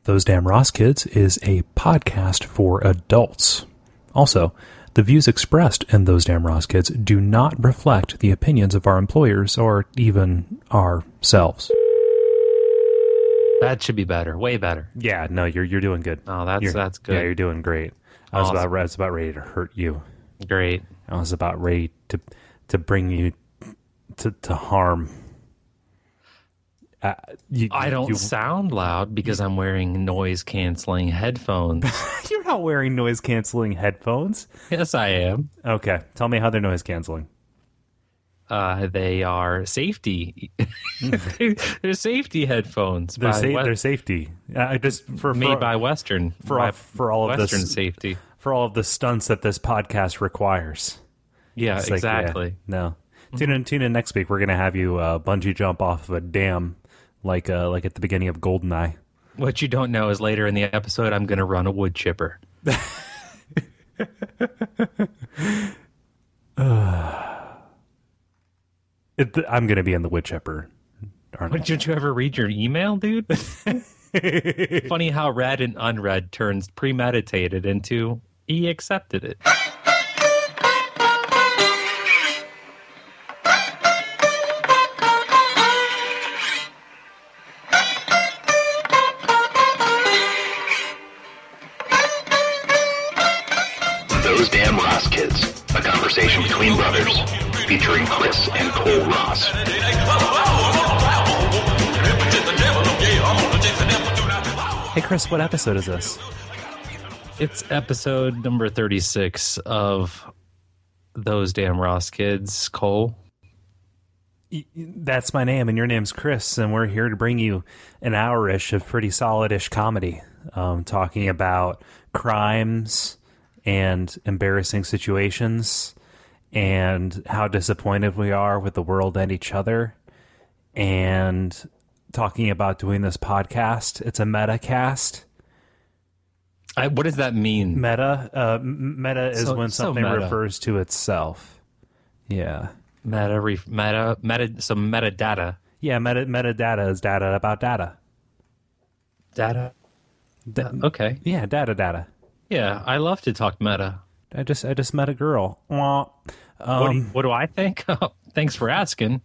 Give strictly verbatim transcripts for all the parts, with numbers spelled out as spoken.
Those Damn Ross Kids is a podcast for adults. Also, the views expressed in Those Damn Ross Kids do not reflect the opinions of our employers or even ourselves. That should be better, way better. Yeah, no, you're you're doing good. Oh, that's you're, that's good. Yeah, you're doing great. I was Awesome. about I was about ready to hurt you. Great. I was about ready to to bring you to to harm. Uh, you, I don't you, sound loud because I'm wearing noise-canceling headphones. You're not wearing noise-canceling headphones. Yes, I am. Okay, tell me how they're noise-canceling. Uh, they are safety. They're safety headphones. They're, by sa- West- they're safety. Uh, just for, made for by Western. for all, by for all of Western this safety. for all of the stunts that this podcast requires. Yeah, It's like, exactly. yeah, no, tune in. Tune in next week. We're gonna have you uh, bungee jump off of a dam, like uh, like at the beginning of GoldenEye. What you don't know is later in the episode, I'm going to run a wood chipper. It, I'm gonna be in the wood chipper. Aren't I? Did you ever read your email, dude? Funny how read and unread turns premeditated into he accepted it. Those Damn Ross Kids, a conversation between brothers, featuring Chris and Cole Ross. Hey Chris, what episode is this? It's episode number thirty-six of Those Damn Ross Kids. Cole. Y- That's my name, and your name's Chris, and we're here to bring you an hour-ish of pretty solid-ish comedy, um, talking about crimes and embarrassing situations and how disappointed we are with the world and each other, and talking about doing this podcast. It's a meta cast. I, what does that mean? Meta, uh, m- meta is So- when so something meta. refers to itself. Yeah. Meta, ref, meta, meta, some metadata. Yeah, meta metadata is data about data. Data? Da- Okay. Yeah, data data. Yeah, I love to talk meta. I just I just met a girl. Wah. Um, What do, you- what do I think? Thanks for asking.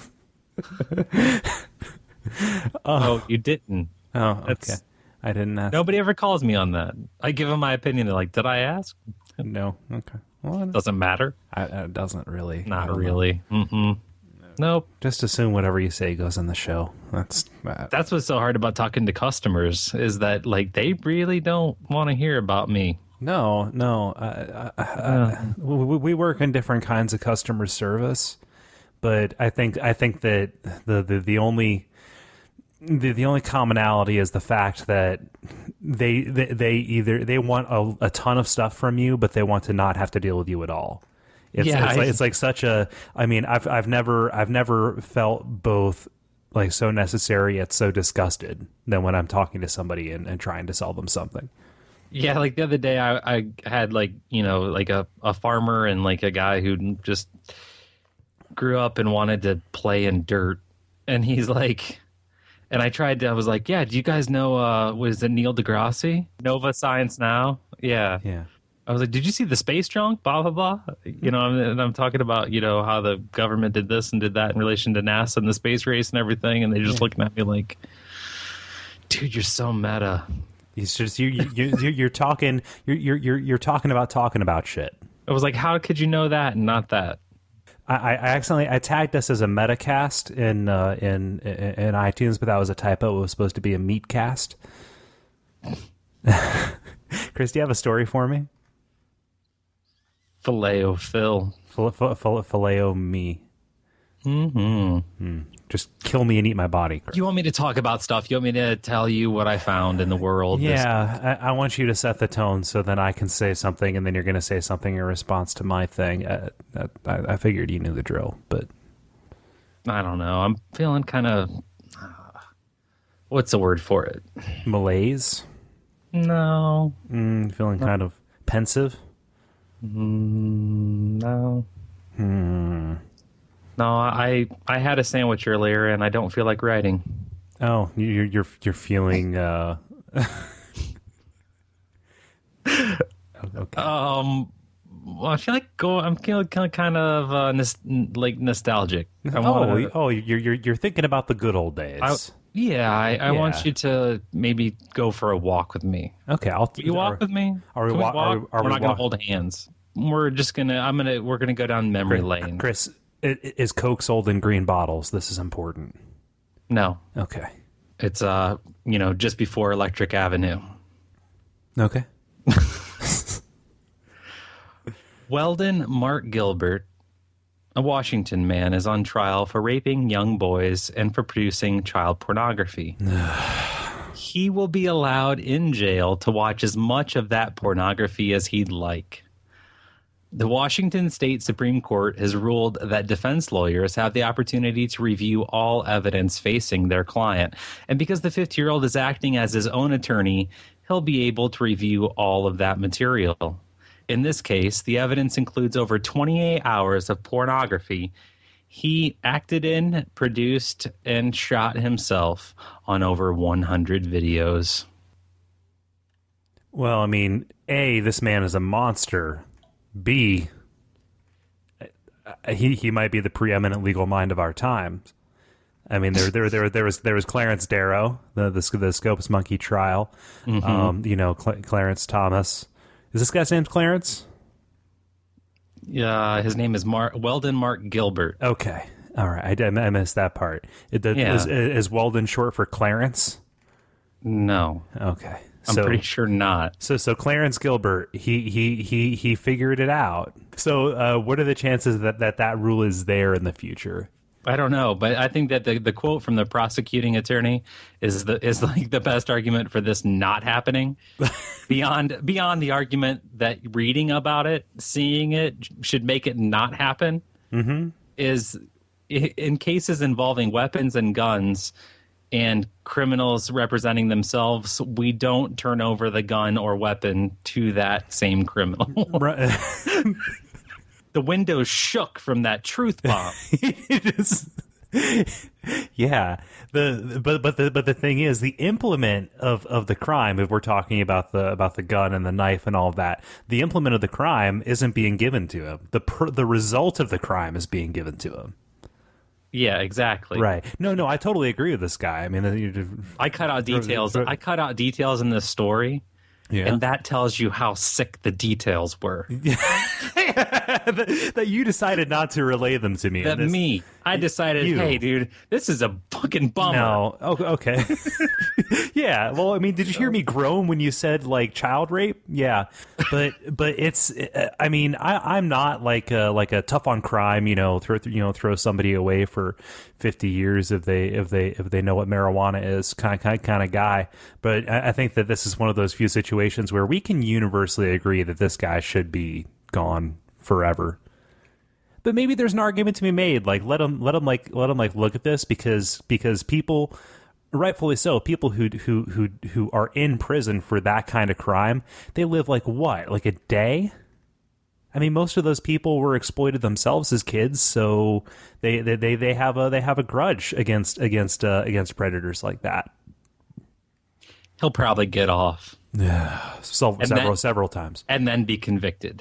Oh, you didn't. oh, okay. That's- I didn't ask. Nobody ever calls me on that. I give them my opinion. They're like, did I ask? No. Okay. Well, it, Doesn't matter. I, it doesn't really. I Not don't know. really. Mm-mm. Nope. Just assume whatever you say goes in the show. That's uh, That's what's so hard about talking to customers is that like they really don't want to hear about me. no, no. Uh, uh, uh, we, we work in different kinds of customer service, but I think I think that the the, the only. The the only commonality is the fact that they they, they either they want a, a ton of stuff from you, but they want to not have to deal with you at all. It's, Yeah, it's I- like it's like such a. I mean, I've I've never I've never felt both like so necessary yet so disgusted than when I'm talking to somebody and, and trying to sell them something. Yeah, like the other day I, I had like, you know, like a, a farmer and like a guy who just grew up and wanted to play in dirt. And he's like, and I tried to, I was like, yeah, do you guys know, uh, was it Neil deGrasse? Nova Science Now? Yeah. Yeah. I was like, did you see the space junk? Blah, blah, blah. You know, and I'm talking about, you know, how the government did this and did that in relation to NASA and the space race and everything. And they're just looking at me like, dude, you're so meta. It's just you you you you're talking you're you're you're you're talking about talking about shit. I was like, how could you know that and not that? I, I accidentally I tagged us as a metacast in uh, in in iTunes, but that was a typo. It was supposed to be a meatcast. Chris, do you have a story for me? Filet-o Phil. Fil- fil- fil- Filet-o me. Mm-hmm. Just kill me and eat my body. Chris. You want me to talk about stuff? You want me to tell you what I found in the world? this- Yeah, I, I want you to set the tone so then I can say something, and then you're going to say something in response to my thing. Uh, uh, I, I figured you knew the drill, but I don't know. I'm feeling kind of... What's the word for it? malaise. No. Mm, feeling kind of pensive. Mm, no. Hmm. No, I I had a sandwich earlier, and I don't feel like writing. Oh, you're you're you're feeling uh, Okay. Um, well, I feel like go. I'm feeling kind of kind of uh, nos- like nostalgic. I oh, wanna, oh, you're you're you're thinking about the good old days. I, yeah, I, I Yeah. want you to maybe go for a walk with me. okay, I'll. Will you walk are, with me? are we Can we wa- walk? are we- are we're we not gonna walk- hold hands. We're just gonna. I'm gonna. We're gonna go down memory lane. Chris, i- i- is Coke sold in green bottles? This is important. No, Okay. it's uh, you know, just before Electric Avenue. Okay. Weldon Mark Gilbert, a Washington man, is on trial for raping young boys and for producing child pornography. He will be allowed in jail to watch as much of that pornography as he'd like. The Washington State Supreme Court has ruled that defense lawyers have the opportunity to review all evidence facing their client. And because the fifty-year-old is acting as his own attorney, he'll be able to review all of that material. In this case, the evidence includes over twenty-eight hours of pornography he acted in, produced, and shot himself on over one hundred videos. Well, I mean, A, this man is a monster. B, he he might be the preeminent legal mind of our times. I mean, there there there there was there was Clarence Darrow, the the, the Scopes Monkey trial. Mm-hmm. Um, you know, Cl- Clarence Thomas. Is this guy's name Clarence? Yeah, his name is Mark Weldon Mark Gilbert. Okay, all right. I, did- I missed that part. It, the, Yeah. is, is Weldon short for Clarence? No, Okay, I'm so, pretty sure not. So so Clarence Gilbert, he he he he figured it out. So uh, what are the chances that, that that rule is there in the future? I don't know, but I think that the, the quote from the prosecuting attorney is the is like the best argument for this not happening. beyond beyond the argument that reading about it, seeing it should make it not happen. Mm-hmm. Is i- in cases involving weapons and guns and criminals representing themselves, we don't turn over the gun or weapon to that same criminal. Right. The windows shook from that truth bomb. It is- yeah. The but but the but the thing is, the implement of, of the crime, if we're talking about the about the gun and the knife and all of that, the implement of the crime isn't being given to him. The per, the result of the crime is being given to him. Yeah, exactly. Right. No, no, I totally agree with this guy. I mean, you- I cut out details. I cut out details in this story, yeah. and that tells you how sick the details were. that, that you decided not to relay them to me. That and this- me, I decided, You. hey, dude, this is a fucking bummer. No. Oh, okay. Yeah. Well, I mean, did you hear me groan when you said like child rape? Yeah. But but it's. I mean, I, I'm not like a, like a tough on crime. You know, throw you know throw somebody away for fifty years if they if they if they know what marijuana is kind of kind kind of guy. But I, I think that this is one of those few situations where we can universally agree that this guy should be gone forever. But maybe there's an argument to be made, like let them let them like let them like look at this because because people, rightfully so, people who who who who are in prison for that kind of crime, they live like what, like a day? I mean, most of those people were exploited themselves as kids, so they they they, they have a they have a grudge against against uh, against predators like that. He'll probably get off So, And several that- several times. and then be convicted.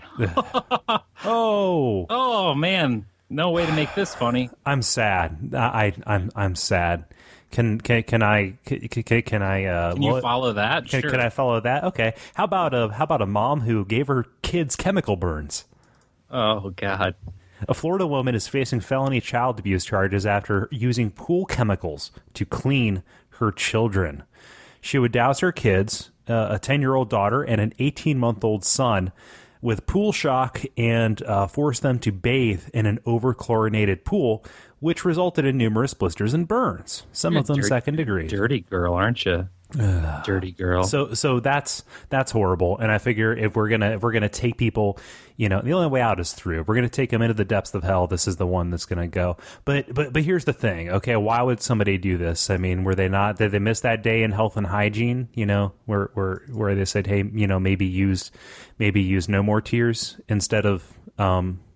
Oh, Oh man, no way to make this funny. I'm sad. I, I I'm I'm sad. Can can can I can, can, can I uh, Can you lo- follow that? Can, Sure. can I follow that? Okay. How about a how about a mom who gave her kids chemical burns? Oh god. A Florida woman is facing felony child abuse charges after using pool chemicals to clean her children. She would douse her kids, uh, a ten-year-old daughter and an eighteen-month-old son, with pool shock and uh, force them to bathe in an over-chlorinated pool, which resulted in numerous blisters and burns, some You're of them dirty- second degree. Dirty girl, aren't you? Dirty girl. So so that's that's horrible. And I figure if we're gonna if we're gonna take people, you know, the only way out is through. If we're gonna take them into the depths of hell, this is the one that's gonna go. But but but here's the thing. Okay, why would somebody do this? I mean, were they not? Did they miss that day in health and hygiene? You know, where where where they said, hey, you know, maybe use maybe use no more tears instead of um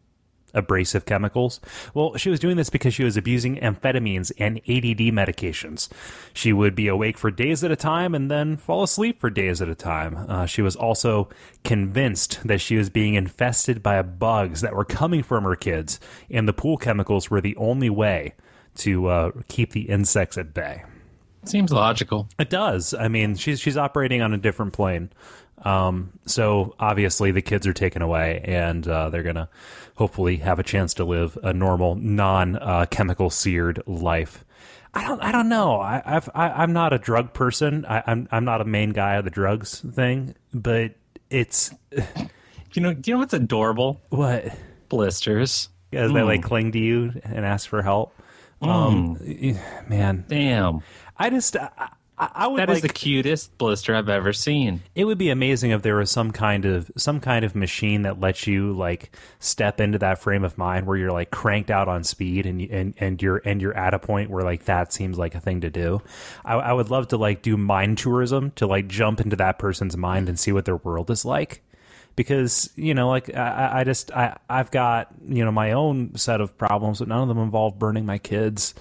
abrasive chemicals. Well, she was doing this because she was abusing amphetamines and A D D medications. She would be awake for days at a time and then fall asleep for days at a time. Uh, she was also convinced that she was being infested by bugs that were coming from her kids, and the pool chemicals were the only way to uh, keep the insects at bay. Seems logical. It does. I mean, she's she's operating on a different plane. Um, so obviously the kids are taken away, and uh, they're gonna hopefully have a chance to live a normal, non uh, chemical seared life. I don't. I don't know. I, I've. I, I'm not a drug person. I, I'm. I'm not a main guy of the drugs thing. But it's. You know. Do you know what's adorable? What? Blisters. As mm. they like cling to you and ask for help. Mm. Um, man. Damn. I just. I, I would that like, is the cutest blister I've ever seen. It would be amazing if there was some kind of some kind of machine that lets you like step into that frame of mind where you're like cranked out on speed and and and you're and you're at a point where like that seems like a thing to do. I, I would love to like do mind tourism to like jump into that person's mind and see what their world is like. Because, you know, like I, I just I I've got, you know, my own set of problems, but none of them involve burning my kids.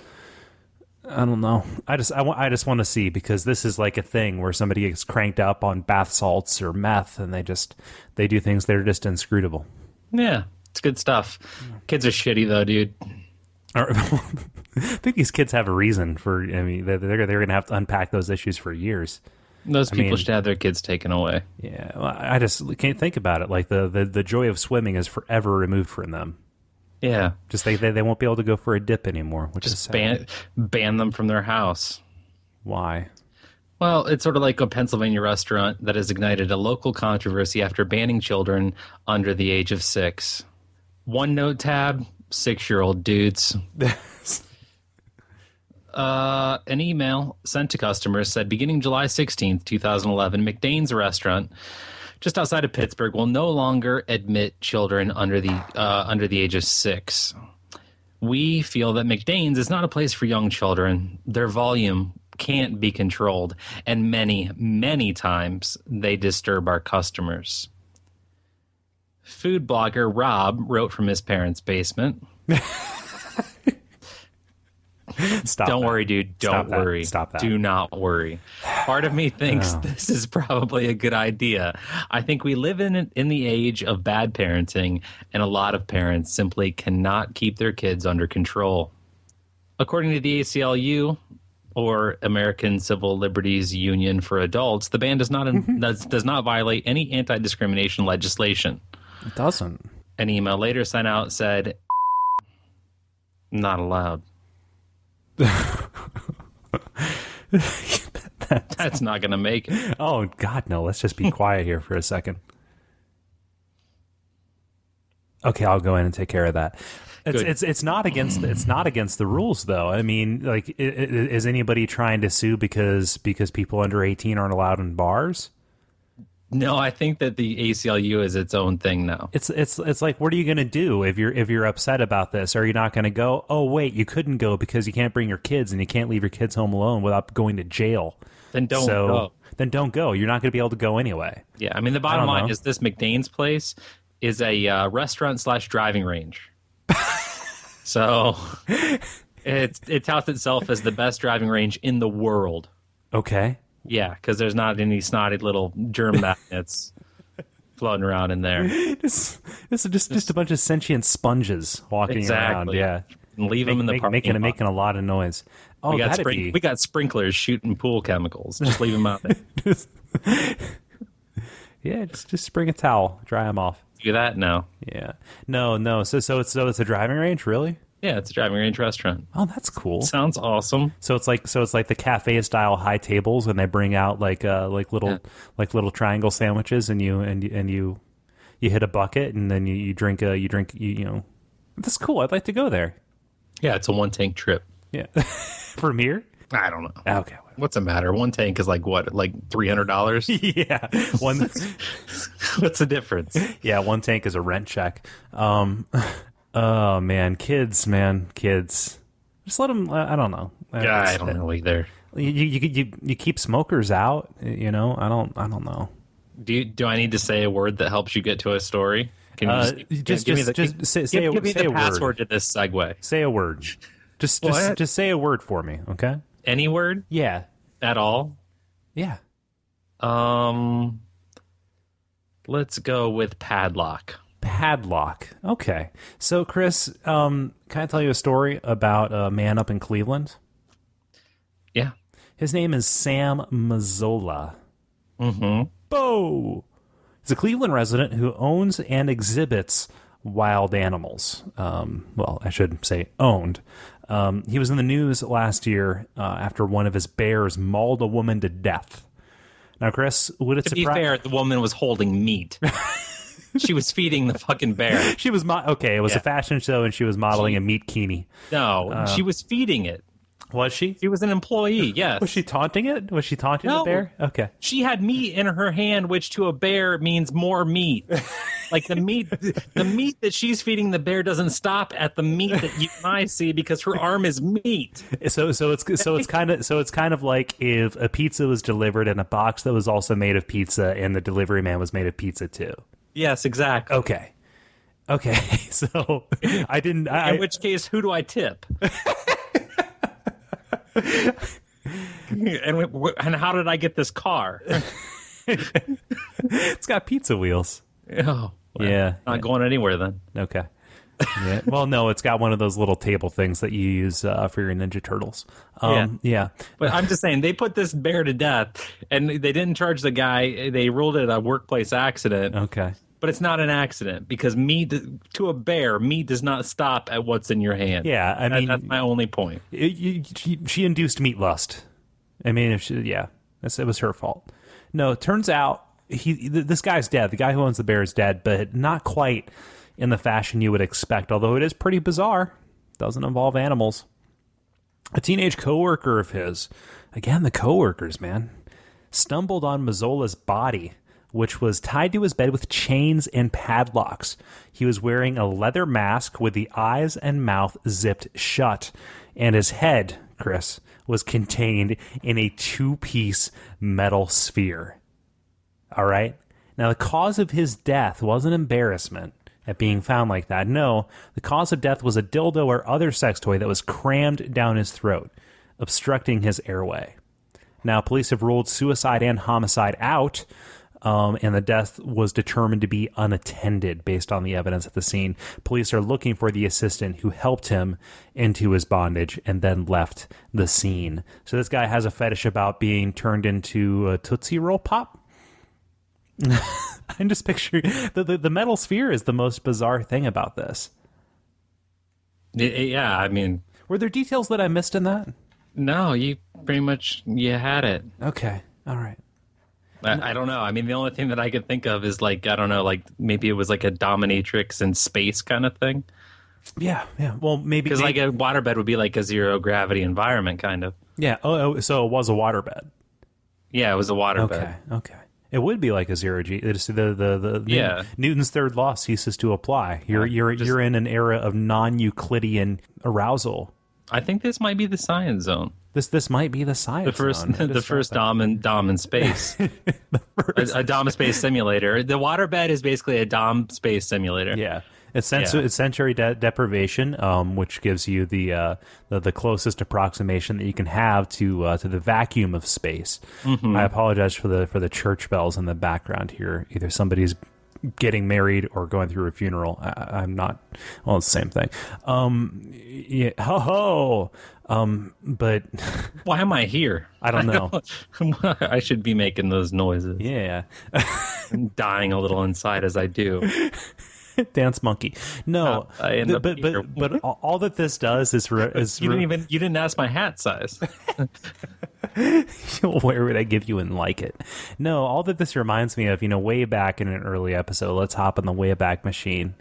I don't know. I just I, I just want to see, because this is like a thing where somebody gets cranked up on bath salts or meth, and they just they do things that are just inscrutable. Yeah, it's good stuff. Kids are shitty though, dude. I think these kids have a reason for. I mean, they're they're, they're going to have to unpack those issues for years. Those people I mean, should have their kids taken away. Yeah, well, I just can't think about it. Like the, the, the joy of swimming is forever removed from them. Yeah, just they, they they won't be able to go for a dip anymore. Which just is sad. ban ban them from their house. Why? Well, it's sort of like a Pennsylvania restaurant that has ignited a local controversy after banning children under the age of six. One note tab: six-year-old dudes. uh, an email sent to customers said, beginning July sixteenth, twenty eleven, McDane's restaurant just outside of Pittsburgh will no longer admit children under the uh, under the age of six. We feel that McDane's is not a place for young children. Their volume can't be controlled, and many, many times they disturb our customers. Food blogger Rob wrote from his parents' basement. Stop Don't that. worry, dude. Don't Stop that. worry. Stop that. Do not worry. Part of me thinks Oh. this is probably a good idea. I think we live in in the age of bad parenting, and a lot of parents simply cannot keep their kids under control. According to the A C L U, or American Civil Liberties Union for Adults, the ban does not does, does not violate any anti-discrimination legislation. It doesn't. An email later sent out said, "Not allowed." That's not going to make it. Oh, God, no. Let's just be quiet here for a second. Okay, I'll go in and take care of that. It's Good. it's it's not against it's not against the rules, though. I mean, like, i- i- is anybody trying to sue because because people under eighteen aren't allowed in bars? No, I think that the A C L U is its own thing now. It's it's it's like, what are you going to do if you're if you're upset about this? Are you not going to go? Oh, wait, you couldn't go because you can't bring your kids, and you can't leave your kids home alone without going to jail. Then don't so, go. Then don't go. You're not going to be able to go anyway. Yeah, I mean, the I bottom don't line know. is this McDane's place is a uh, restaurant slash driving range. So it's it touts itself as the best driving range in the world. Okay. Yeah, because there's not any snotty little germ magnets floating around in there. It's, it's just just a bunch of sentient sponges walking around. Exactly. Yeah. And leave Make- them in the make- parking making lot. making a lot of noise. Oh, we got that'd spring- be we got sprinklers shooting pool chemicals. Just leave them out there. yeah. Just just bring a towel, dry them off. Do that now. Yeah. No, no. So so it's so it's a driving range, really? Yeah, it's a driving range restaurant. Oh, that's cool. Sounds awesome. So it's like so it's like the cafe style high tables, and they bring out like uh like little Yeah. like little triangle sandwiches, and you and you- and you you hit a bucket, and then you, you drink a you drink you, you know. That's cool. I'd like to go there. Yeah, it's a one tank trip. Yeah. From here? I don't know. Okay. What's the matter? One tank is like what, like three hundred dollars? Yeah. One What's the difference? yeah, one tank is a rent check. Um oh man, kids, man, kids. Just let them I don't know. Yeah, I don't know either. You, you you you you keep smokers out, you know? I don't I don't know. Do you, do I need to say a word that helps you get to a story? Can you Uh, just, just give me just, the, just say, say give, a, give me say the a password word. to this segue? Say a word. Just just What? just say a word for me, okay? Any word Yeah. at all? Yeah. Um, let's go with padlock. Padlock. Okay. So, Chris, um, can I tell you a story about a man up in Cleveland? Yeah. His name is Sam Mazzola. Mm-hmm. Bo! He's a Cleveland resident who owns and exhibits wild animals. Um, well, I should say owned. Um, he was in the news last year uh, after one of his bears mauled a woman to death. Now, Chris, would it To be surprise... fair, the woman was holding meat. She was feeding the fucking bear. She was... Mo- okay, it was Yeah. a fashion show, and she was modeling She- a meat kini. No, Uh, she was feeding it. Was she? She was an employee, yes. Was she taunting it? Was she taunting No. the bear? Okay. She had meat in her hand, which to a bear means more meat. Like the meat, the meat that she's feeding the bear doesn't stop at the meat that you and I see because her arm is meat. So so it's so it's kind of so it's kind of like if a pizza was delivered in a box that was also made of pizza, and the delivery man was made of pizza too. Yes, exactly. Okay. Okay. So I didn't. I, In which case, who do I tip? and w- and how did I get this car? it's got pizza wheels. Oh, well, Yeah. not going anywhere then. Okay. Yeah. Well, no, it's got one of those little table things that you use uh, for your Ninja Turtles. Um, yeah. But I'm just saying, they put this bear to death, and they didn't charge the guy. They ruled it a workplace accident. Okay. But it's not an accident because meat to a bear, meat does not stop at what's in your hand. Yeah. I That- mean, that's my only point. it, you, she, she induced meat lust. I mean, if she, yeah, that's, it was her fault. No, it turns out he th- this guy's dead. The guy who owns the bear is dead, but not quite in the fashion you would expect, although it is pretty bizarre. Doesn't involve animals. A teenage coworker of his, again, the coworkers, man, stumbled on Mazzola's body, which was tied to his bed with chains and padlocks. He was wearing a leather mask with the eyes and mouth zipped shut, and his head, Chris, was contained in a two-piece metal sphere. All right? Now, the cause of his death wasn't embarrassment at being found like that. No, the cause of death was a dildo or other sex toy that was crammed down his throat, obstructing his airway. Now, police have ruled suicide and homicide out, um, and the death was determined to be unattended based on the evidence at the scene. Police are looking for the assistant who helped him into his bondage and then left the scene. So this guy has a fetish about being turned into a Tootsie Roll Pop. I'm just picturing the, the the metal sphere is the most bizarre thing about this. Yeah, I mean, Were there details that I missed in that? no, you pretty much you had it. Okay, all right. I, I don't know. I mean, the only thing that I could think of is like I don't know, like maybe it was like a dominatrix in space kind of thing. Yeah, yeah. Well, maybe Because like a waterbed would be like a zero gravity environment, kind of. yeah. Oh, oh, so it was a waterbed. Yeah, it was a waterbed. Okay, okay. It would be like a zero G. It's the the the, the Yeah. Newton's third law ceases to apply. You're Yeah, you're just- you're in an era of non-Euclidean arousal. I think this might be the science zone. This this might be the science. The first, zone. It the is first something. dom in dom in space, a, a dom space simulator. The waterbed is basically a dom space simulator. Yeah. It's, sens- Yeah. it's sensory de- deprivation, um, which gives you the, uh, the the closest approximation that you can have to uh, to the vacuum of space. Mm-hmm. I apologize for the for the church bells in the background here. Either somebody's getting married or going through a funeral. I, I'm not. Well, it's the same thing. Um, yeah, ho ho. Um, but Why am I here? I don't know. I should be making those noises. Yeah. I'm dying a little inside as I do. Dance monkey. No, Uh, I end th- up but here. but but all all that this does is re- is You didn't re- even you didn't ask my hat size. where would I give you and like it? No, all that this reminds me of, you know, way back in an early episode. Let's hop in the Wayback Machine.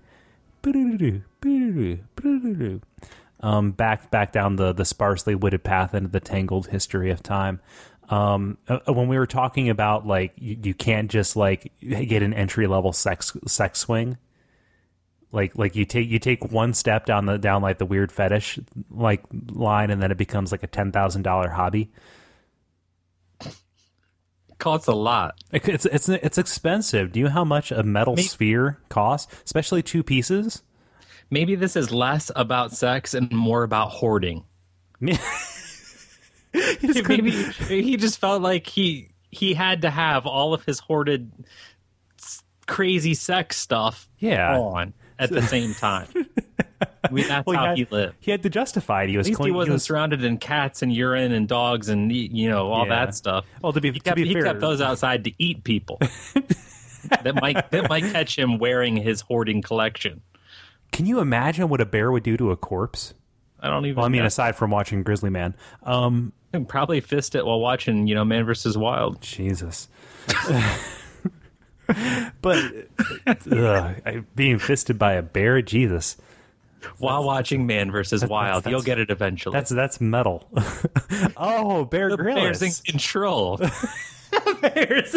Um, back back down the the sparsely wooded path into the tangled history of time. Um, uh, when we were talking about like you, you can't just like get an entry level sex sex swing. Like like you take you take one step down the down like the weird fetish like line, and then it becomes like a ten thousand dollar hobby. costs a lot. It- It's it's it's expensive. Do you know how much a metal Me- sphere costs, especially two pieces? Maybe this is less about sex and more about hoarding. He's Maybe he just felt like he he had to have all of his hoarded s- crazy sex stuff Yeah. on at the same time. I mean, that's Well, how had, he lived. He had to justify it. He was At least clean. he wasn't was- surrounded in cats and urine and dogs and you know all Yeah. that stuff. Well, to be He to kept, be he fair, kept those outside to eat people. that might that might catch him wearing his hoarding collection. can you imagine what a bear would do to a corpse? I don't even. Well, I mean, know. aside from watching Grizzly Man, um, He'd probably fist it while watching, you know, Man versus Wild. Jesus. But ugh, I- being fisted by a bear, Jesus, While watching Man versus Wild, that's- you'll get it eventually. that's that's metal. Oh, Bear the Bears in Grylls. control. Bears.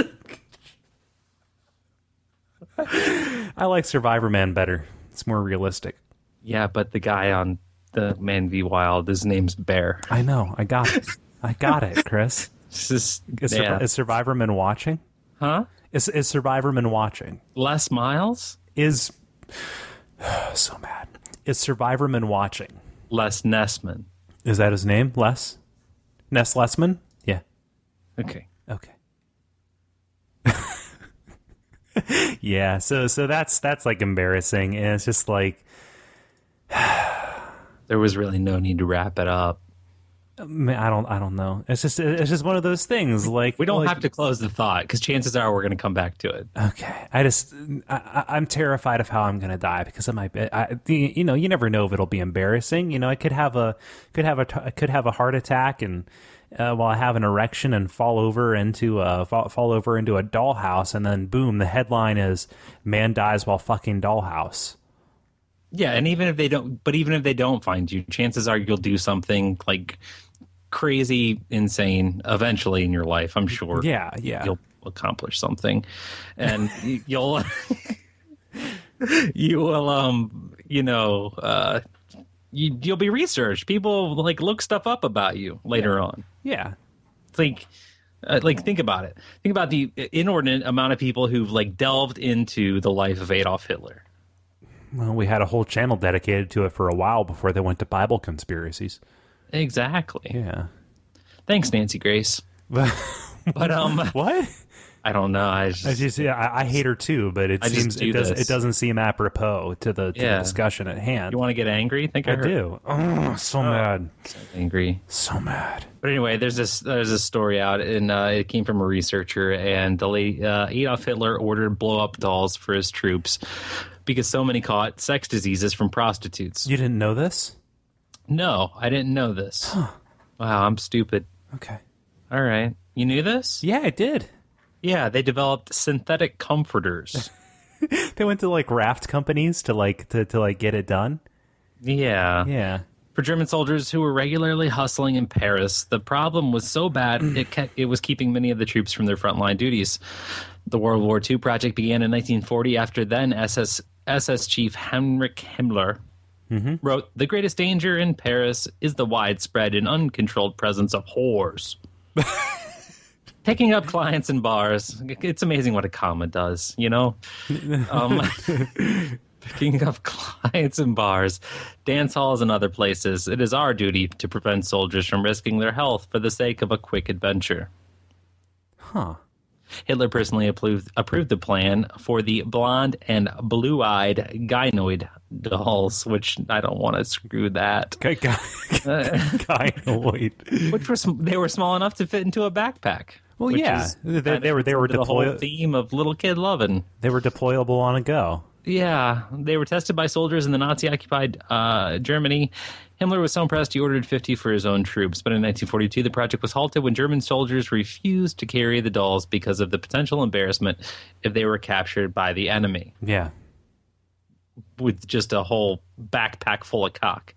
I like Survivor Man better. It's more realistic. Yeah, but the guy on the Man v Wild, his name's Bear. I know. I got it. I got it, Chris. This is, Is, yeah. Survi- is Survivorman watching? Huh? Is is Survivorman watching? Les Miles? Is so mad. Is Survivorman watching? Les Nessman. Is that his name? Les? Ness Lessman? Yeah. Okay. Okay. Yeah. So so that's that's like embarrassing, and it's just like There was really no need to wrap it up. man, I don't I don't know. It's just it's just one of those things. Like We don't like, have to close the thought because chances are we're going to come back to it. Okay, I just I, I- I'm terrified of how I'm going to die because I might be. I, the- you know, you never know if it'll be embarrassing. You know, I could have a could have a t- I could have a heart attack and uh, while I have an erection and fall over into a fall, fall over into a dollhouse, and then boom, the headline is "Man dies while fucking dollhouse." Yeah, and even if they don't, but even if they don't find you, chances are you'll do something like crazy, insane eventually in your life. I'm sure. Yeah, yeah. You'll accomplish something, and y- you'll you will um you know uh you you'll be researched. People like look stuff up about you later on. Yeah. Think. Uh, like think about it. Think about the inordinate amount of people who've like delved into the life of Adolf Hitler. Well, we had a whole channel dedicated to it for a while before they went to Bible conspiracies. Exactly. Yeah. Thanks, Nancy Grace. But um, What? I don't know. I just, I just yeah, I, I hate her too, but it I just seems do it does this. it doesn't seem apropos to the, to Yeah. the discussion at hand. you want to get angry? Think I, I heard do. Oh, so mad, angry. so mad. But anyway, there's this there's this story out, and uh, it came from a researcher, and the late uh, Adolf Hitler ordered blow up dolls for his troops because so many caught sex diseases from prostitutes. You didn't know this? No, I didn't know this. Wow, I'm stupid. Okay. All right, you knew this? Yeah, I did. Yeah, they developed synthetic comforters. They went to like raft companies to like to, to like get it done. Yeah. Yeah. For German soldiers who were regularly hustling in Paris, the problem was so bad it kept, it was keeping many of the troops from their frontline duties. The World War Two project began in nineteen forty after then S S, S S Chief Heinrich Himmler wrote, "The greatest danger in Paris is the widespread and uncontrolled presence of whores." Picking up clients in bars. It's amazing what a comma does, you know? Um, picking up clients in bars, dance halls, and other places. It is our duty to prevent soldiers from risking their health for the sake of a quick adventure. Huh. Hitler personally approved, approved the plan for the blonde and blue-eyed gynoid dolls, which I don't want to screw that. Guy, guy, gynoid. Which were sm- they were small enough to fit into a backpack. Well, which yeah, is they, kind they of were they were the whole deploy theme of little kid loving. they were deployable on a go. Yeah, they were tested by soldiers in the Nazi-occupied uh, Germany. Himmler was so impressed he ordered fifty for his own troops. But in nineteen forty-two, the project was halted when German soldiers refused to carry the dolls because of the potential embarrassment if they were captured by the enemy Yeah. with just a whole backpack full of cock.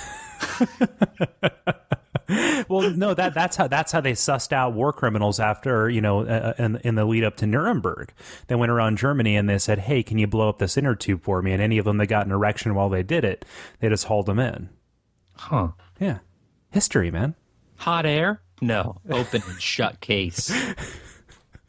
Well, no, that that's how that's how they sussed out war criminals after, you know, uh, in, in the lead up to Nuremberg. They went around Germany and they said, "Hey, can you blow up this inner tube for me?" And any of them that got an erection while they did it, they just hauled them in. Huh. Yeah, history, man. Hot air? No. Open and shut case.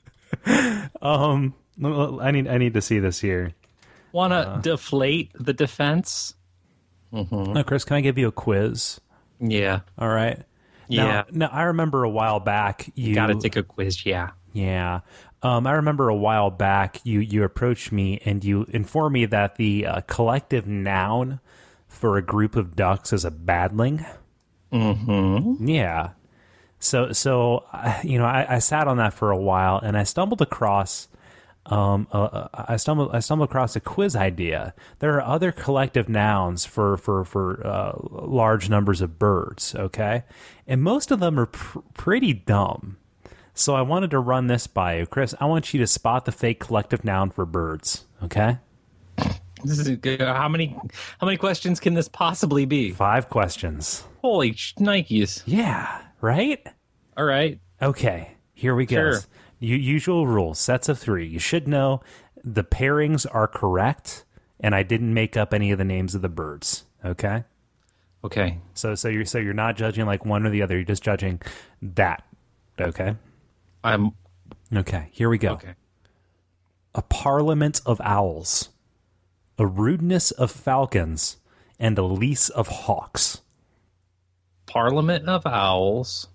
um, I need I need to see this here. Want to uh, deflate the defense? Mm-hmm. Now, Chris, can I give you a quiz? Yeah. All right. Yeah. Now, now I remember a while back you got to take a quiz. Yeah. Yeah. Um, I remember a while back you you approached me and you informed me that the uh, collective noun for a group of ducks is a badling. Mm-hmm. Yeah. So so uh, you know I, I sat on that for a while and I stumbled across um uh, I stumbled I stumbled across a quiz idea. There are other collective nouns for for for uh, large numbers of birds. Okay, and most of them are pr- pretty dumb. So I wanted to run this by you, Chris. I want you to spot the fake collective noun for birds. Okay. This is good. How many how many questions can this possibly be? Five questions. Holy Nikes. Yeah. Right. All right. Okay. Here we go. Sure. U- usual rules, sets of three. You should know the pairings are correct, and I didn't make up any of the names of the birds. Okay. Okay. So, so you're so you're not judging like one or the other. You're just judging that. Okay. I'm. Okay. Here we go. Okay. A parliament of owls, a rudeness of falcons, and a lease of hawks. Parliament of owls.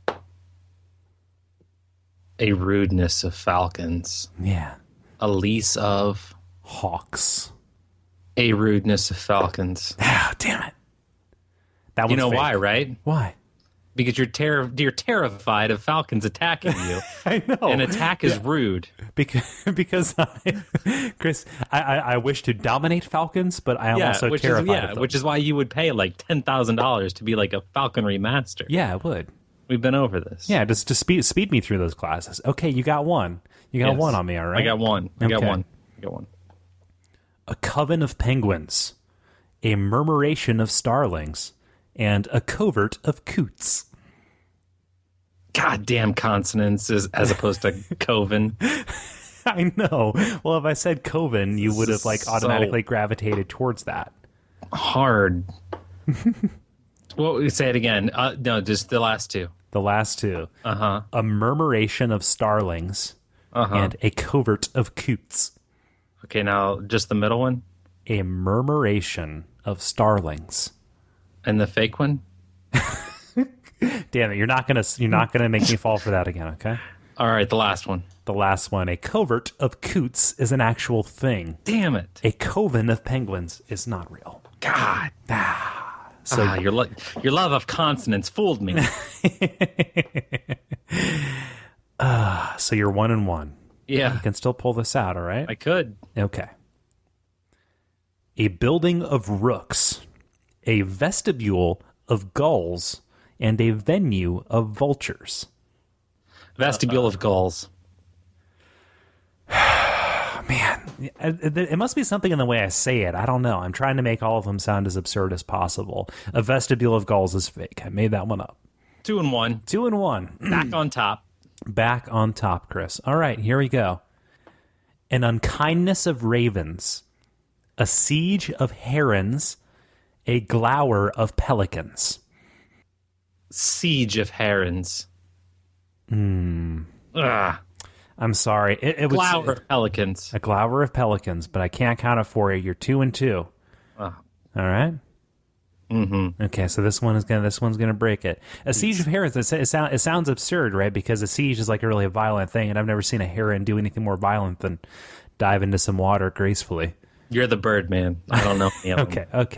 A rudeness of falcons. Yeah. A lease of hawks. A rudeness of falcons. Ah, damn it. That you know fake. why, right? Why? Because you're ter- you're terrified of falcons attacking you. I know. An attack is yeah. rude. Because, because I, Chris, I, I, I wish to dominate falcons, but I am yeah, also which terrified is, yeah, of them. which is why you would pay like ten thousand dollars to be like a falconry master. Yeah, I would. We've been over this. Yeah, just to speed speed me through those classes. Okay, you got one. You got Yes. one on me, all right? I got one. I got Okay. one. I got one. A coven of penguins, a murmuration of starlings, and a covert of coots. Goddamn consonants as, as opposed to coven. I know. Well, if I said coven, you would have like So- automatically gravitated towards that. Hard. Well, say it again. Uh, no, just the last two. The last two. Uh-huh. A murmuration of starlings Uh-huh. and a covert of coots. Okay, now just the middle one A murmuration of starlings. and the fake one. Damn it, you're not gonna you're not gonna make me fall for that again, okay? All right, the last one. The last one, a covert of coots is an actual thing. Damn it. A coven of penguins is not real. God. So ah, your lo- your love of consonants fooled me. uh, so you're one and one. Yeah, You can still pull this out, all right? I could. Okay. A building of rooks, a vestibule of gulls, and a venue of vultures. Vestibule of gulls. Man, it, it must be something in the way I say it. I don't know. I'm trying to make all of them sound as absurd as possible. A vestibule of gulls is fake. I made that one up. Two and one. Two and one. Back on top. Back on top, Chris. All right, here we go. An unkindness of ravens, a siege of herons, a glower of pelicans. Siege of herons. Hmm. Ugh. I'm sorry. It, it was Glower of pelicans. a glower of pelicans, but I can't count it for you. You're two and two. Oh. All right. Mm-hmm. Okay, so this one is gonna this one's gonna break it. A siege of herons. It, it, sound, it sounds absurd, right? Because a siege is like a really violent thing, and I've never seen a heron do anything more violent than dive into some water gracefully. You're the bird man. I don't know. any of them. Okay, okay.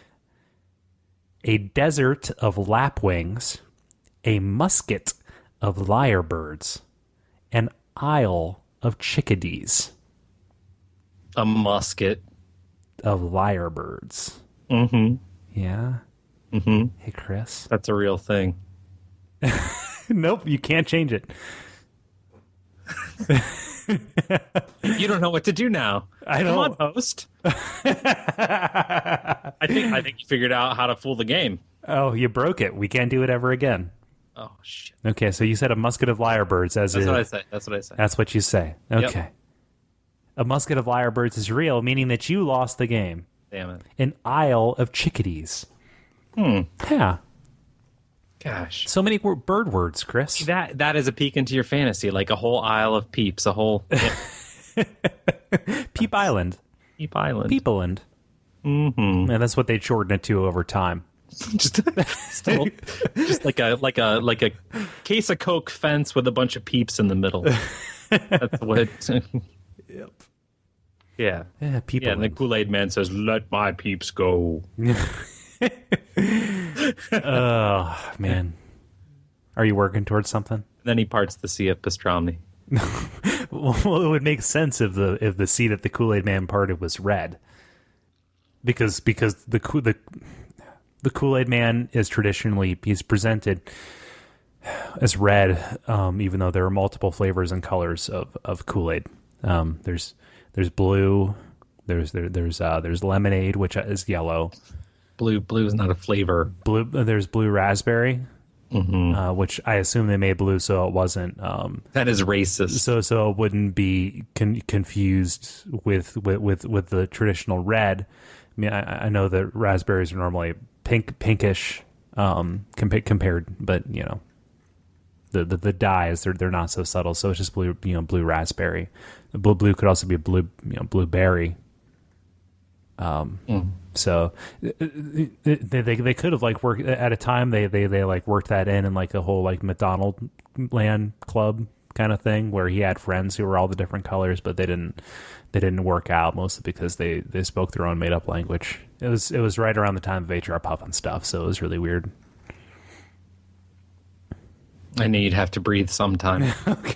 A desert of lapwings, a musket of lyrebirds, an isle of chickadees, A musket. of lyrebirds. Mm-hmm. Yeah? Mm-hmm. Hey, Chris. That's a real thing. Nope, you can't change it. You don't know what to do now. I Come don't. on, host. I think I think you figured out how to fool the game. Oh, you broke it. We can't do it ever again. Oh shit. Okay, so you said a musket of lyrebirds as That's if, what I say. That's what I say. That's what you say. Okay. A musket of lyrebirds is real, meaning that you lost the game. Damn it. An isle of chickadees. Hmm. Yeah. Gosh. So many wor- bird words, Chris. That That is a peek into your fantasy, like a whole Isle of Peeps, a whole yeah, Peep Island. Peep Island. Peep-island. Mm-hmm. And that's what they shortened it to over time. just, still, just like a like a like a case of Coke fence with a bunch of peeps in the middle. That's what. Yep. Yeah. Yeah, Peep Yeah, and the Island. Kool-Aid Man says, "Let my peeps go." Oh, man. Are you working towards something? Then he parts the Sea of Pastrami. Well, it would make sense if the if the sea that the Kool-Aid Man parted was red, because because the Ko- the the Kool-Aid Man is traditionally he's presented as red, um, even though there are multiple flavors and colors of of Kool-Aid. Um, there's there's blue, there's there, there's uh, there's lemonade, which is yellow. Blue blue is not a flavor. Blue there's blue raspberry. Mm-hmm. Uh, which I assume they made blue so it wasn't um, That is racist. so so it wouldn't be con- confused with, with with with the traditional red. I mean, I, I know that raspberries are normally pink pinkish um, compa- compared, but you know, the, the the dyes they're they're not so subtle. So it's just blue, you know, blue raspberry. The blue blue could also be a blue, you know, blueberry. Um. Mm. So they, they they could have like worked at a time they, they they like worked that in in like a whole like McDonald land club kind of thing where he had friends who were all the different colors, but they didn't they didn't work out mostly because they, they spoke their own made up language. It was it was right around the time of H R Puff and stuff, so it was really weird. I knew you'd have to breathe sometime. Okay.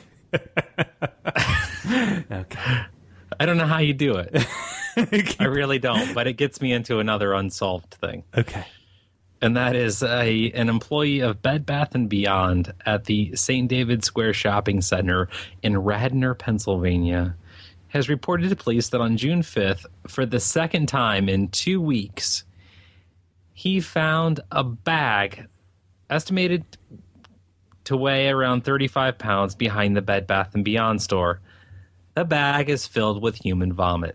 Okay. I don't know how you do it. I really don't, but it gets me into another unsolved thing. Okay. And that is a an employee of Bed Bath and Beyond at the Saint David Square Shopping Center in Radnor, Pennsylvania, has reported to police that on June fifth, for the second time in two weeks, he found a bag estimated to weigh around thirty-five pounds behind the Bed Bath and Beyond store. The bag is filled with human vomit.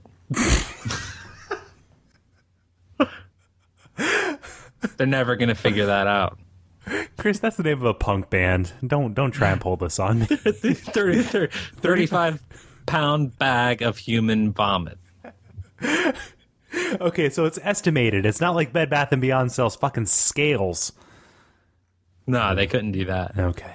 They're never going to figure that out. Chris, that's the name of a punk band. Don't don't try and pull this on me. thirty, thirty, thirty-five pound bag of human vomit. Okay, so it's estimated. It's not like Bed Bath and Beyond sells fucking scales. No, they couldn't do that. Okay.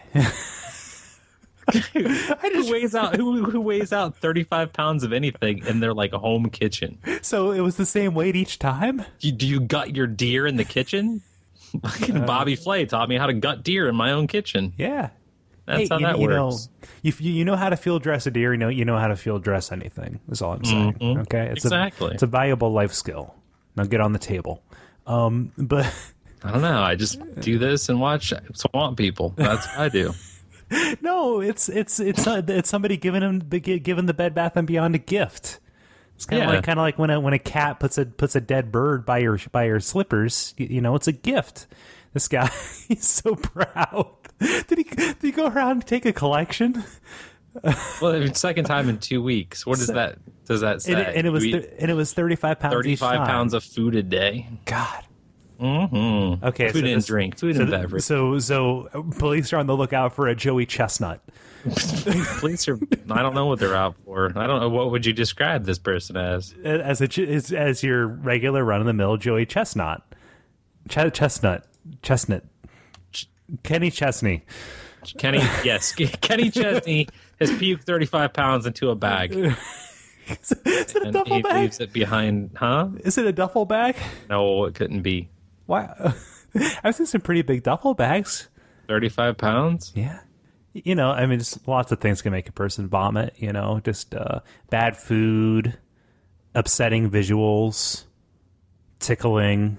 who weighs out who who weighs out thirty-five pounds of anything in their like home kitchen? So it was the same weight each time? You, do you gut your deer in the kitchen? Fucking Bobby Flay taught me how to gut deer in my own kitchen. Yeah. That's Hey, how you, that you works. Know, you, you know how to field dress a deer. You know you know how to field dress anything. That's all I'm saying. Mhm. Okay, it's Exactly. A, it's a valuable life skill. Now get on the table. Um, but I don't know. I just do this and watch Swamp People. That's what I do. no, it's it's it's uh, it's somebody giving him the giving the Bed Bath and Beyond a gift. It's kind of Yeah. like kind of like when a when a cat puts a puts a dead bird by your by your slippers. You, you know, it's a gift. This guy, he's so proud. Did he did he go around and take a collection? Well, it's second time in two weeks. What does that does that say? And it, and it was You eat th- and it was thirty-five pounds. each thirty-five time. pounds of food a day. God. Mm-hmm. Okay, Food so and this- drink, food so and th- beverage. So so uh, police are on the lookout for a Joey Chestnut. Police are. I don't know what they're out for. I don't know. What would you describe this person as? as a ch- as, as your regular run of the mill Joey Chestnut, Ch- Chestnut, Chestnut, Ch- Kenny Chesney. Kenny, yes, Kenny Chesney has puked thirty-five pounds into a bag, Is it, is it a and duffel he bag? leaves it behind. Huh? Is it a duffel bag? No, it couldn't be. Why? I've seen some pretty big duffel bags. Thirty-five pounds. Yeah. You know, I mean, just lots of things can make a person vomit, you know, just uh, bad food, upsetting visuals, tickling.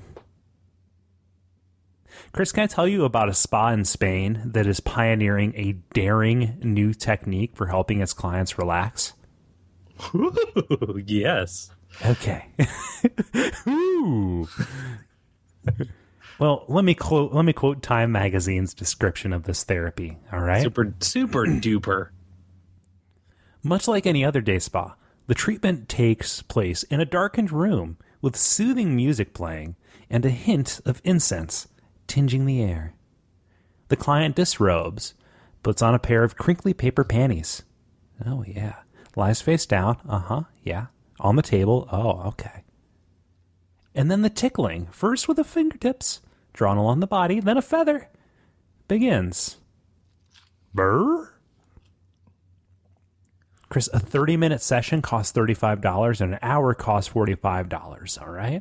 Chris, can I tell you about a spa in Spain that is pioneering a daring new technique for helping its clients relax? Ooh, yes. Okay. Ooh. Well, let me quote let me quote Time Magazine's description of this therapy, all right? Super, super duper. Much like any other day spa, the treatment takes place in a darkened room with soothing music playing and a hint of incense tinging the air. The client disrobes, puts on a pair of crinkly paper panties. Oh, yeah. Lies face down. Uh-huh. Yeah. On the table. Oh, okay. And then the tickling, first with the fingertips, drawn along the body, then a feather, begins. Brr? Chris, a thirty-minute session costs thirty-five dollars and an hour costs forty-five dollars, all right?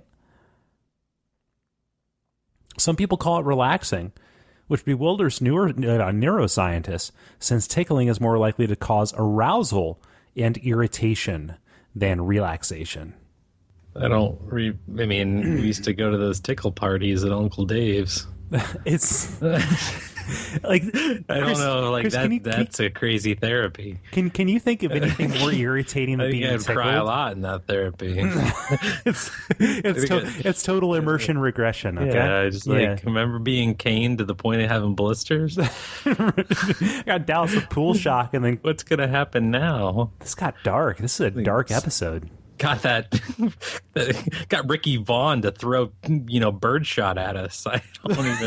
Some people call it relaxing, which bewilders newer, uh, neuroscientists, since tickling is more likely to cause arousal and irritation than relaxation. I don't re- I mean, we used to go to those tickle parties at Uncle Dave's. It's like I don't Chris, know, like Chris, that. can you, That's a crazy therapy. Can can you think of anything more irritating I than think being I'd tickled? cry a lot in that therapy. it's it's, to, it's total immersion regression. Okay, Yeah, I just like Yeah. remember being caned to the point of having blisters. got doused with pool shock, and then What's gonna happen now? this got dark. This is a dark episode. Got that? Got Ricky Vaughn to throw, you know, birdshot at us. I don't even.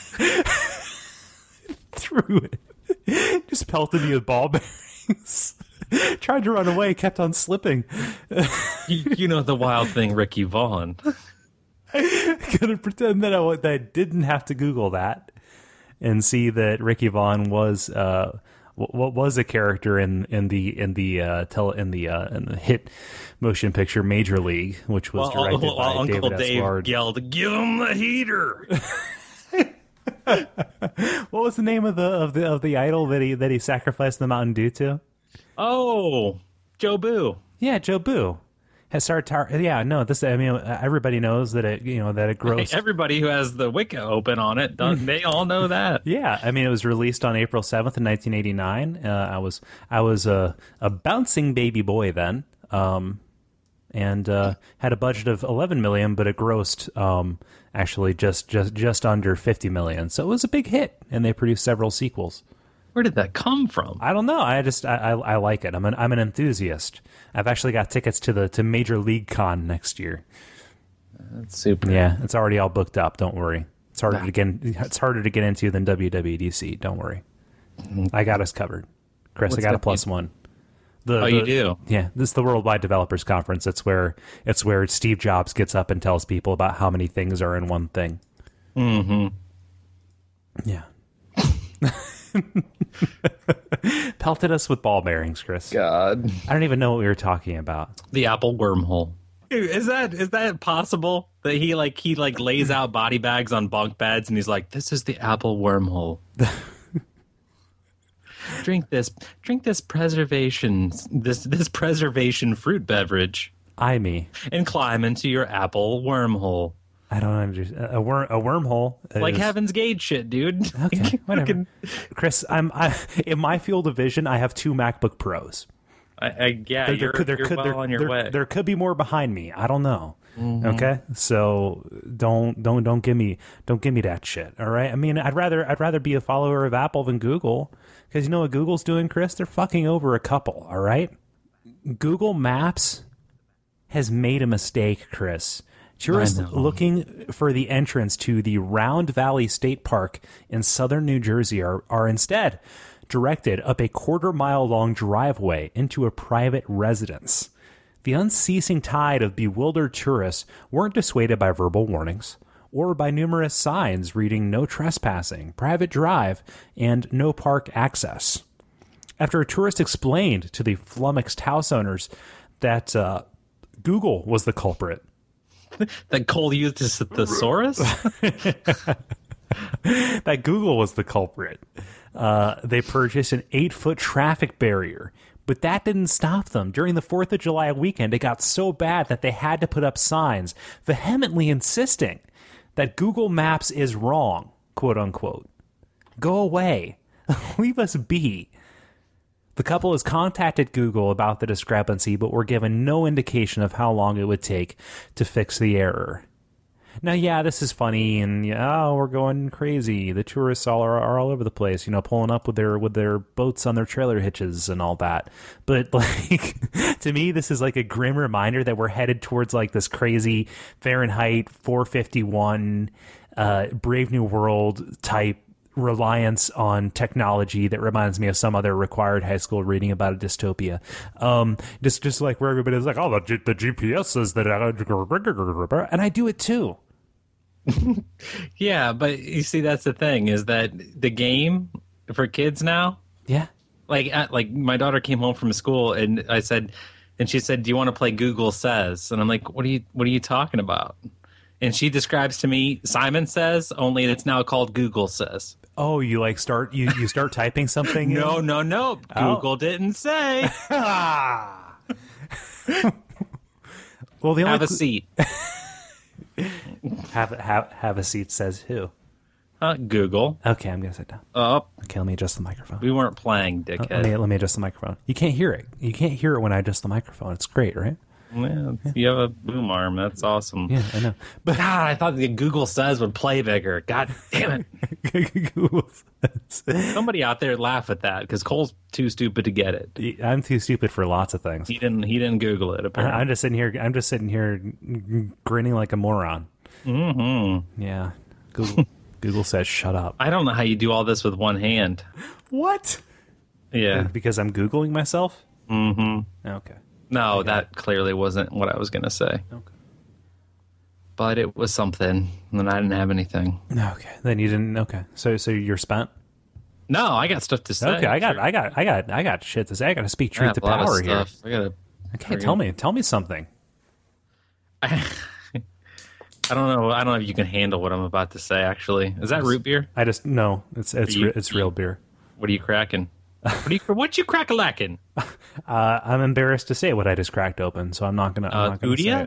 Threw it, just pelted me with ball bearings. Tried to run away, kept on slipping. You, you know the wild thing, Ricky Vaughn. Gonna pretend that I, that I didn't have to Google that and see that Ricky Vaughn was uh, what was a character in in the in the uh, tele in the uh, in the hit motion picture Major League, which was Well, directed well, by Uncle David Dave S. Ward. yelled, "Give him the heater!" What was the name of the of the of the idol that he that he sacrificed the Mountain Dew to? Oh, Joe Boo. Yeah, Joe Boo. Has started tar- yeah, no, this I mean everybody knows that it you know that it grows. Everybody who has the Wicca open on it, don't, they all know that. Yeah, I mean it was released on April seventh in nineteen eighty-nine. Uh, I was I was a a bouncing baby boy then. Um and uh, had a budget of eleven million, but it grossed um, actually just, just just under fifty million. So it was a big hit, and they produced several sequels. Where did that come from? I don't know. I just I, I, I like it. I'm an I'm an enthusiast. I've actually got tickets to the to Major League Con next year. That's super. Yeah, it's already all booked up. Don't worry. It's harder to get it's harder to get into than W W D C. Don't worry. I got us covered, Chris. What's I got a that plus mean? one. The, Oh, the- you do? Yeah, this is the Worldwide Developers Conference. It's where it's where Steve Jobs gets up and tells people about how many things are in one thing. Mm-hmm. Yeah. Pelted us with ball bearings, Chris. God. I don't even know what we were talking about. The Apple wormhole. Is that is that possible? That he like he like lays out body bags on bunk beds and he's like, "This is the Apple wormhole. drink this, drink this preservation, this this preservation fruit beverage, I me. and climb into your Apple wormhole." I don't understand. A worm, a wormhole, Like is- Heaven's Gate shit, dude. Okay, whatever. Fucking- Chris, I'm I, in my field of vision. I have two MacBook Pros. I, I, yeah, There, you're, could, there, you're could, well there, on your there, way. there could be more behind me. I don't know. Mm-hmm. Okay, so don't don't don't give me don't give me that shit. All right. I mean, I'd rather I'd rather be a follower of Apple than Google, because you know what Google's doing, Chris? They're fucking over a couple. All right. Google Maps has made a mistake, Chris. Tourists I know. looking for the entrance to the Round Valley State Park in southern New Jersey are, are instead directed up a quarter mile long driveway into a private residence. The unceasing tide of bewildered tourists weren't dissuaded by verbal warnings or by numerous signs reading no trespassing, private drive, and no park access. After a tourist explained to the flummoxed house owners that uh, Google was the culprit, That Cole used his thesaurus? that Google was the culprit. Uh, they purchased an eight-foot traffic barrier, but that didn't stop them. During the fourth of July weekend, it got so bad that they had to put up signs vehemently insisting that Google Maps is wrong, quote unquote. Go away. Leave us be. The couple has contacted Google about the discrepancy, but were given no indication of how long it would take to fix the error. Now, yeah, this is funny, and yeah, oh, we're going crazy. The tourists all are, are all over the place, you know, pulling up with their with their boats on their trailer hitches and all that. But like, to me, this is like a grim reminder that we're headed towards like this crazy Fahrenheit four fifty-one, uh, Brave New World type reliance on technology that reminds me of some other required high school reading about a dystopia. Um, just just like where everybody's like, oh, the, G- the G P S says that, I, and I do it too. Yeah, but you see, that's the thing is that the game for kids now, Yeah. like at, like my daughter came home from school and I said, and she said, "Do you want to play Google Says?" And I'm like, "What are you What are you talking about?" And she describes to me Simon Says, only it's now called Google Says. Oh, you like start you you start typing something? No, in? no, no. Oh. Google didn't say. Ah. Well, the only Have a seat. have have have a seat says who? Uh, Google. Okay, I'm gonna sit down. Oh, Okay, let me adjust the microphone. we weren't playing, Let dickhead. me let me adjust the microphone. You can't hear it. You can't hear it when I adjust the microphone. It's great, right? Yeah, you have a boom arm. That's awesome. Yeah, I know. But God, I thought the Google Says would play bigger. God damn it. Somebody out there laugh at that because Cole's too stupid to get it. I'm too stupid for lots of things. He didn't. He didn't Google it. Apparently, I'm just sitting here. I'm just sitting here grinning like a moron. mm-hmm. Yeah. Google Google says shut up. I don't know how you do all this with one hand. What? Yeah. Because I'm Googling myself? Mm-hmm. Okay. No, that clearly wasn't what I was going to say. Okay. But it was something, and I didn't have anything. Okay. Then you didn't. Okay. So so you're spent. No, I got stuff to say. Okay. I got Sure. I got I got I got shit to say. I got to speak I truth have to a lot of power here. stuff. I gotta. Okay. Tell me. Tell me something. I, I don't know. I don't know if you can handle what I'm about to say. Actually, is that root beer? I just no. It's it's You- re- it's real beer. What are you cracking? What are you? What you crack a lacking? Uh, I'm embarrassed to say what I just cracked open, so I'm not gonna. I'm Uh, not gonna say Udia? it.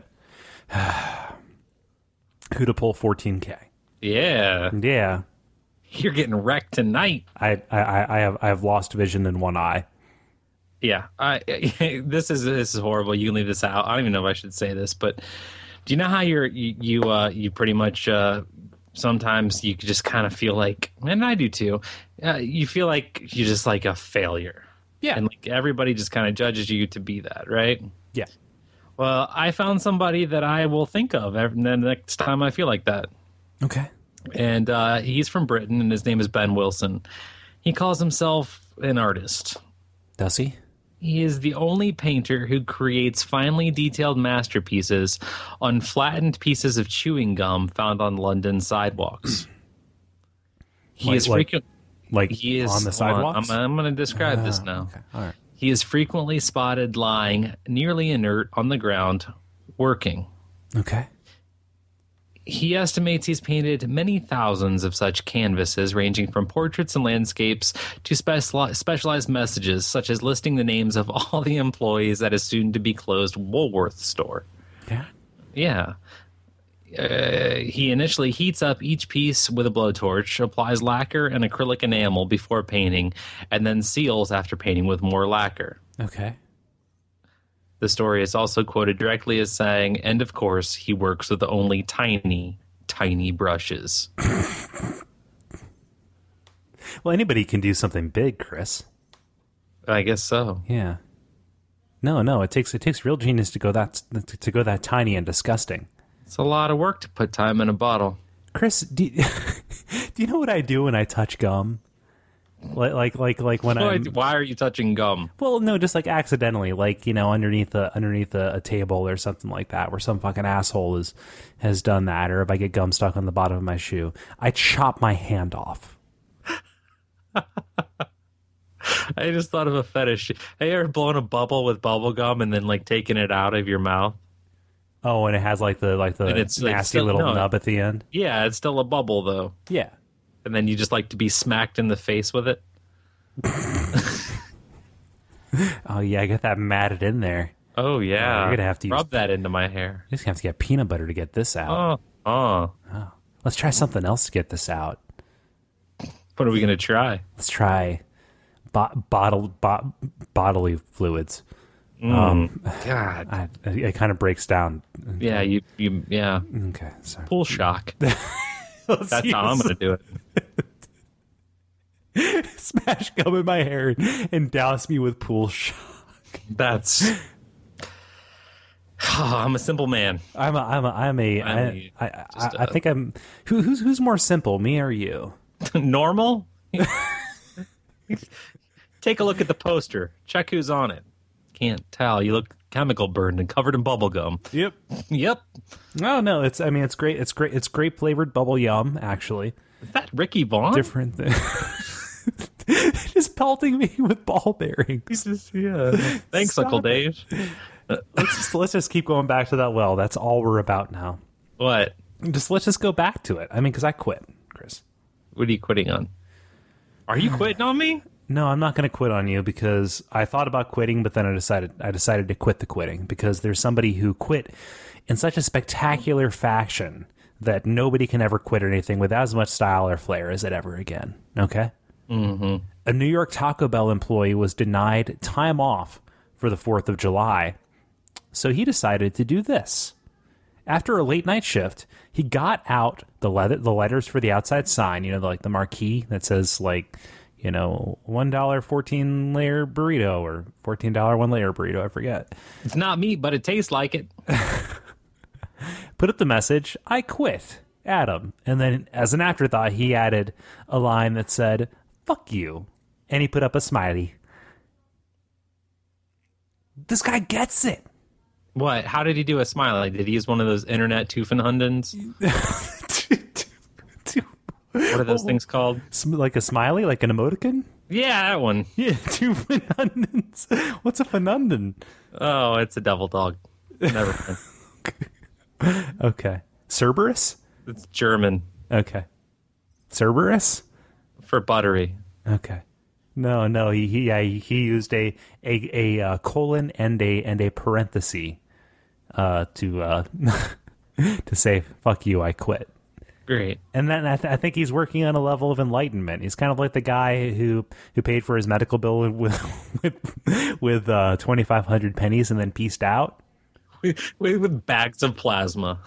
Huda pull fourteen K. Yeah, Yeah. you're getting wrecked tonight. I, I, I have I have lost vision in one eye. Yeah, I. This is this is horrible. You can leave this out. I don't even know if I should say this, but do you know how you're you you, uh, you pretty much uh, sometimes you just kind of feel like, and I do too. Uh, you feel like you're just like a failure. Yeah. and like everybody just kind of judges you to be that, right? Yeah. Well, I found somebody that I will think of every, the next time I feel like that. Okay. And uh, he's from Britain, and his name is Ben Wilson. He calls himself an artist. Does he? He is the only painter who creates finely detailed masterpieces on flattened pieces of chewing gum found on London sidewalks. He Like- is like frequent. Like He is on the hold sidewalks? I'm, I'm going to describe this now. Okay. All right. He is frequently spotted lying nearly inert on the ground, working. Okay. He estimates he's painted many thousands of such canvases, ranging from portraits and landscapes to special, specialized messages, such as listing the names of all the employees at a soon-to-be closed Woolworth store. Yeah. Yeah. Uh, he initially heats up each piece with a blowtorch, applies lacquer and acrylic enamel before painting, and then seals after painting with more lacquer. Okay. The story is also quoted directly as saying, and of course, he works with only tiny, tiny brushes. Well, anybody can do something big, Chris. I guess so. Yeah. No, no, it takes it takes real genius to go that to go that tiny and disgusting. It's a lot of work to put time in a bottle. Chris, do you, do you know what I do when I touch gum? Like like like like when Why, I why are you touching gum? well, no, just like accidentally, like you know, underneath a underneath a, a table or something like that, where some fucking asshole is has done that, or if I get gum stuck on the bottom of my shoe, I chop my hand off. I just thought of a fetish. Have you ever blown a bubble with bubble gum and then like taking it out of your mouth? Oh, and it has like the like the And it's, like, nasty still- little no. nub at the end. Yeah, it's still a bubble though. Yeah. And then you just like to be smacked in the face with it. Oh yeah, I got that matted in there. Oh yeah, you're gonna have to use- rub that into my hair. You just have to get peanut butter to get this out. Oh, oh. Let's try something else to get this out. What are we gonna try? Let's try bo- bottle bo- bodily fluids. God, I, it kind of breaks down. yeah, you, you, yeah. Okay, sorry. Pool shock. Let's That's how I'm use- gonna do it. smash gum in my hair and douse me with pool shock. That's. I'm a simple man. I'm a, I'm a, I'm a, I'm I, a- I, I, just I a- think I'm, who, who's, who's more simple, me or you? Normal? Take a look at the poster. Check who's on it. Can't tell. You look chemical burned and covered in bubble gum. Yep. Yep. No, no. It's. I mean, it's great. It's great. It's grape flavored bubble yum. Actually, Is that Ricky Vaughn? different thing. Just pelting me with ball bearings. Jesus, yeah. Thanks, Stop Uncle it. Dave. Let's just let's just keep going back to that well. That's all we're about now. What? Just let's just go back to it. I mean, because I quit, Chris. What are you quitting on? Are you quitting on me? No, I'm not going to quit on you because I thought about quitting, but then I decided I decided to quit the quitting because there's somebody who quit in such a spectacular fashion that nobody can ever quit anything with as much style or flair as it ever again. Okay? Mm-hmm. A New York Taco Bell employee was denied time off for the fourth of July, so he decided to do this. After a late night shift, he got out the leather, the letters for the outside sign, you know, like the marquee that says, like, you know, one dollar fourteen layer burrito or fourteen dollar one layer burrito, I forget. It's not meat, but it tastes like it. Put up the message, I quit, Adam. And then as an afterthought, he added a line that said, fuck you. And he put up a smiley. This guy gets it. What? How did he do a smiley? Did he use one of those internet Tufanhundens? What are those things called? Sm- Like a smiley, like an emoticon? Yeah, that one. Yeah, two Fernandons. What's a Fernandon? Oh, it's a devil dog. Never mind. Okay. Cerberus? It's German Okay. Cerberus? for buttery. Okay. No, no, he he yeah, he, he used a a a uh, colon and a and a parenthesis uh to uh to say fuck you, I quit. Great. And then I, th- I think he's working on a level of enlightenment. He's kind of like the guy who, who paid for his medical bill with with, with uh, twenty-five hundred pennies and then pieced out. With, with bags of plasma.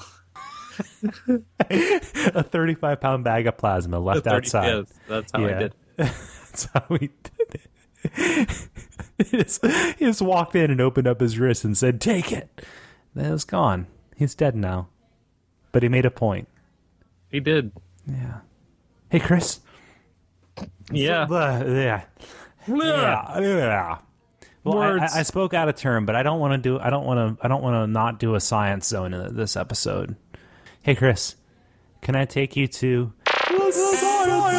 A thirty-five pound bag of plasma left thirty outside. Yes, that's how I Yeah. did. That's how he did it. He just, he just walked in and opened up his wrist and said, take it. Then it was gone. He's dead now. But he made a point. He did. Yeah. Hey, Chris. Yeah. Uh, yeah. Yeah. Yeah. Well, I, Words. I, I spoke out of turn, but I don't want to do. I don't want to. I don't want to not do a science zone in this episode. Hey, Chris, can I take you to the science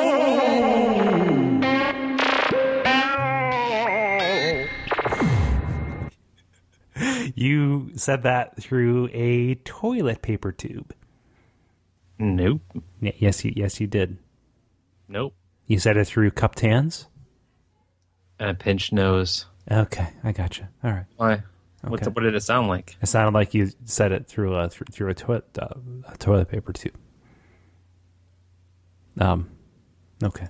zone? You said that through a toilet paper tube. Nope. Y- Yes, you. Yes, you did. Nope. You said it through cupped hands. And a pinched nose. Okay, I gotcha. All right. Why? What's Okay. what did it sound like? It sounded like you said it through a through, through a toilet uh, a toilet paper tube. Um, okay,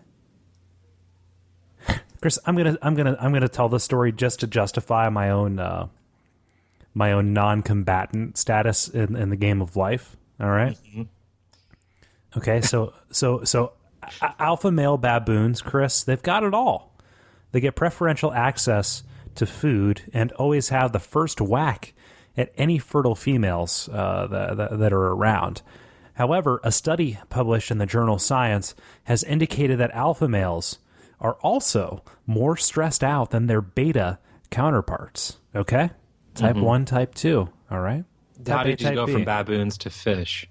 Chris, I'm gonna I'm gonna I'm gonna tell the story just to justify my own uh, my own non-combatant status in, in the game of life. All right? Mm-hmm. Okay, so so so a- alpha male baboons, Chris, they've got it all. They get preferential access to food and always have the first whack at any fertile females uh, that, that, that are around. However, a study published in the journal Science has indicated that alpha males are also more stressed out than their beta counterparts. Okay? Type Mm-hmm. one, type two. All right? How Type A, did you type go B. from baboons to fish?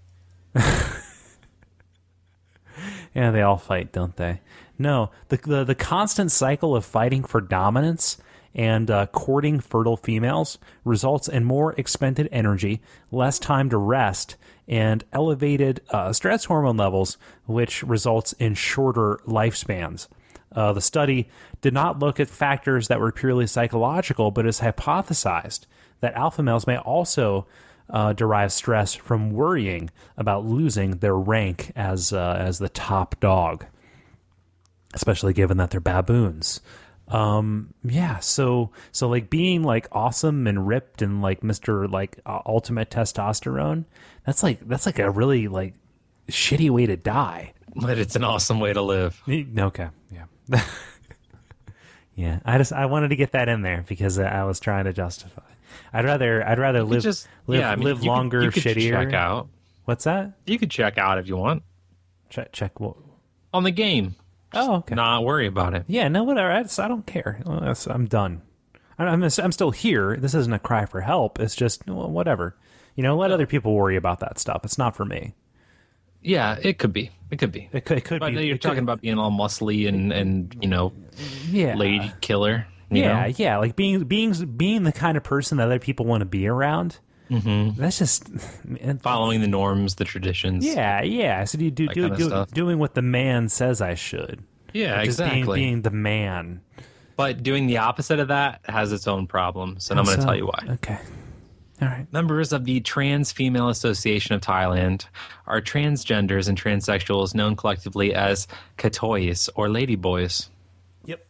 Yeah, they all fight, don't they? No, the the, the constant cycle of fighting for dominance and uh, courting fertile females results in more expended energy, less time to rest, and elevated uh, stress hormone levels, which results in shorter lifespans. Uh, the study did not look at factors that were purely psychological, but is hypothesized that alpha males may also uh, derive stress from worrying about losing their rank as uh, as the top dog, especially given that they're baboons. Um, yeah, so so like being like awesome and ripped and like Mister like uh, ultimate testosterone, that's like that's like a really like shitty way to die. But it's an awesome way to live. Okay, yeah. Yeah, I just I wanted to get that in there because I was trying to justify. I'd rather I'd rather live just live, yeah, I mean, live you could- longer, you could shittier. Check out. What's that? You could check out if you want. Check check what? on the game. Oh, okay. Not worry about it. Yeah, no, whatever. I, just, I don't care. I'm done. I'm, I'm still here. This isn't a cry for help. It's just, well, whatever. You know, let other people worry about that stuff. It's not for me. Yeah, it could be. It could be. It could, it could but be. You're it talking could, about being all muscly and, and you know, yeah. lady killer. You yeah, know? yeah. Like being being being the kind of person that other people want to be around. Mm-hmm. That's just following the norms, the traditions. Yeah, yeah. So you do, do, do, do doing what the man says I should. Yeah, just exactly. Being, being the man. But doing the opposite of that has its own problems, and I'm going to so, tell you why. Okay. All right. Members of the Trans Female Association of Thailand are transgenders and transsexuals known collectively as katois or ladyboys. Yep.